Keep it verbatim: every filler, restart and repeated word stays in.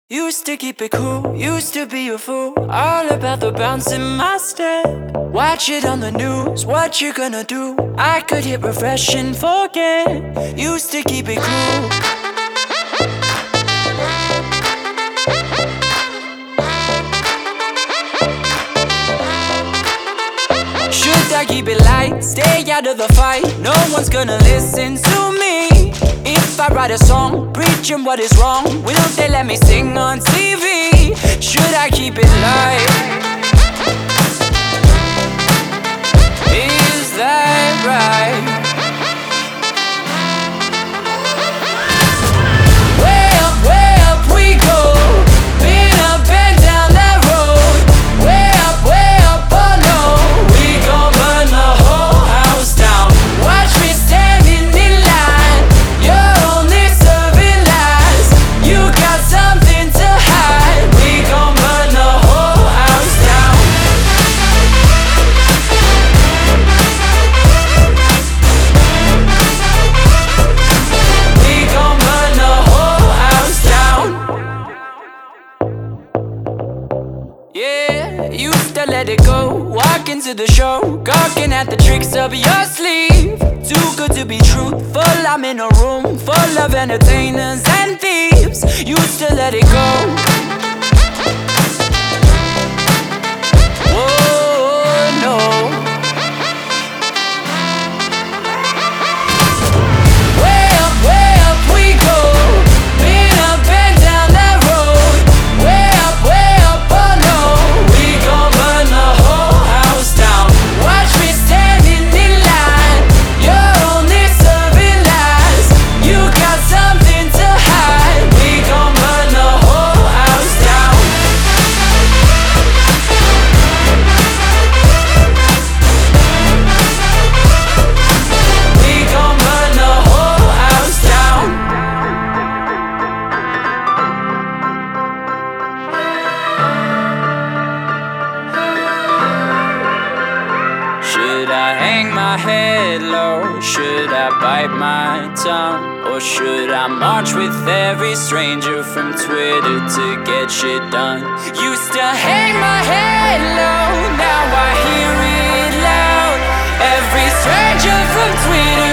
Used to keep it cool, used to be a fool, all about the bounce in my step. Watch it on the news, what you gonna do? I could hit refresh and forget. Used to keep it cool. Should I keep it light, stay out of the fight? No one's gonna listen to me. If I write a song, preaching what is wrong, will they let me sing on T V? Should I keep it light? Is that right? Way up, way up we go. Been up and down that road. Way up, way up, oh no. We gon' burn the whole house down. Watch me standing in line. You're only serving lies. You got something to hide. We gon' burn the whole house down. We gon' burn the whole house down. Yeah, used to let it go. Walk into the show, gawking at the tricks up your sleeve. Too good to be truthful, I'm in a room full of entertainers and thieves. Used to let it go. Oh no. Way up, way up we go. Been up and down that road. Way up, way up, oh no. We gon' burn the whole house down. Watch me standing in line. You're only serving lies. You got something to hide. We gon' burn the whole house down. We gon' burn the whole house down. Should I hang my head low? Should I bite my tongue? Or should I march with every stranger from Twitter to get shit done? Used to hang my head low, now I hear it loud. Every stranger from Twitter